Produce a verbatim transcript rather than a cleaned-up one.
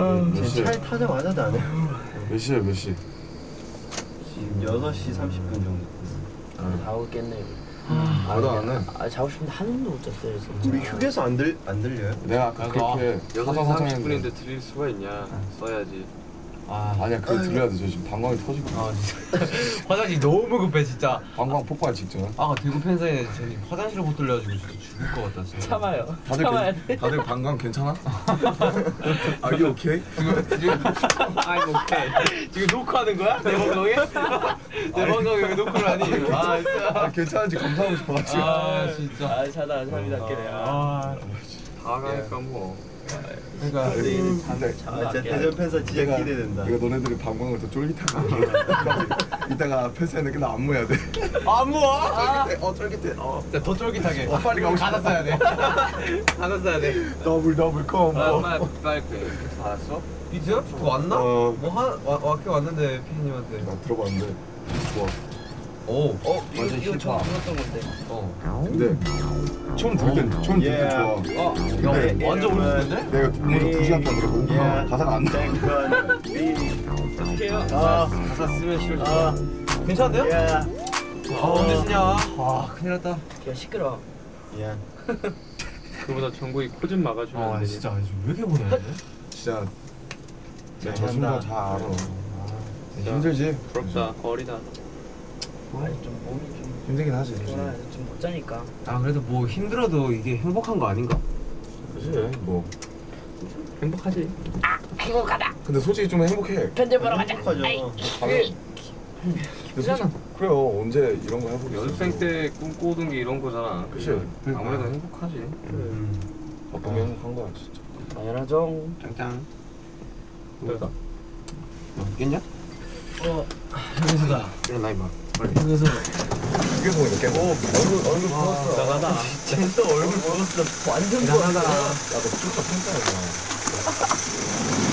몇 시에? 차에 타자마자 나네. 몇 시에 몇 시? 지금 여섯 시 삼십 분 정도. 아, 자고 깼네. 나도 안 해. 아, 자고 싶은데 한숨도 못 잤어요 진짜. 우리 휴게소 안 들 안 들려요? 내가 아까 그렇게 여섯 시 삼십 분인데 들릴 수가 있냐? 써야지. 아 아니야 그거 들려야 돼. 저 지금 방광이 터지고. 아 진짜 화장실 너무 급해 진짜. 방광 폭발 직전. 아까 대구 팬사인회 저기 화장실을 못 돌려가지고 진짜 죽을 것 같다 진짜. 참아요. 다들 참아야 괜- 돼. 다들 방광 괜찮아? Are you okay? 지금 지금 아이 오케이. 지금 녹화하는 거야? 내 방송에? 내 방송에 왜 녹화를 하니? 아 진짜. 아 괜찮은지 검사하고 싶어가지고. 아 진짜. 아, 자다 잠이답게. 아. 다 가니까 뭐. 그러니까 음, 근데 아, 진짜 대전 팬사 진짜 내가- 기대된다. 내가 너네들이 방광을 더 쫄깃하게 이따가 팬사인회 끝나 안무해야 돼. 안 모아? 쫄깃해. 어 쫄깃해. 어. 진짜 더 쫄깃하게. 어, 빨리 가고 싶어. 가사 써야 돼. 가사 써야 돼. 더블 더블 컴보. 엄마 빨리 알았어? 비트? 그거 왔나? 어. 뭐한 왔게 왔는데 피디님한테. 나 들어봤는데 좋아. 오. 어, 이거 완전 이거 힙합. 처음 들었던 건데. 어. 근데 처음 들을 땐 처음 들을 땐 Yeah. 좋아. 어. 근데 야, 완전 오르는데? 내가 먼저 두 시간 동안 들어보고 Yeah. 가사가 안 나. 어떻게 해요? 아, 가사 쓰면 싫어. 아, 괜찮은데요? 야, 아, 언제 쓰냐? 와, 큰일 났다. 야, 시끄러. 야. 그보다 정국이 코 좀 막아주면 안 아, 되냐? 진짜 왜 이렇게 보내? 진짜 내가 저 잘한다. 심정 잘 알아. 힘들지? 부럽다. 어리다. 아니 좀 몸이 좀 힘들긴 하지. 좋아. 좀못 자니까. 아, 그래도 뭐 힘들어도 이게 행복한 거 아닌가? 그지 뭐. 행복하지. 행복하다. 근데 솔직히 좀 행복해. 편집 보러 가자. 행복하죠. 그게 그잖아. 그래요. 언제 이런 거 해보겠어. 연습생 때 꿈꾸던 게 이런 거잖아. 그치. 아무래도 행복하지. 음. 바쁘게 행복한 거야 진짜. 당연하죠. 짱짱. 그러다. 깼냐? 어, 휴게소다. 일어나 이봐. 휴게소. 이게 보니까 깨고. 얼굴 얼굴 부었어. 나가다. 쟤또 얼굴 보였어. 완전 나가다. 보였어. 야너 진짜 팬싸야.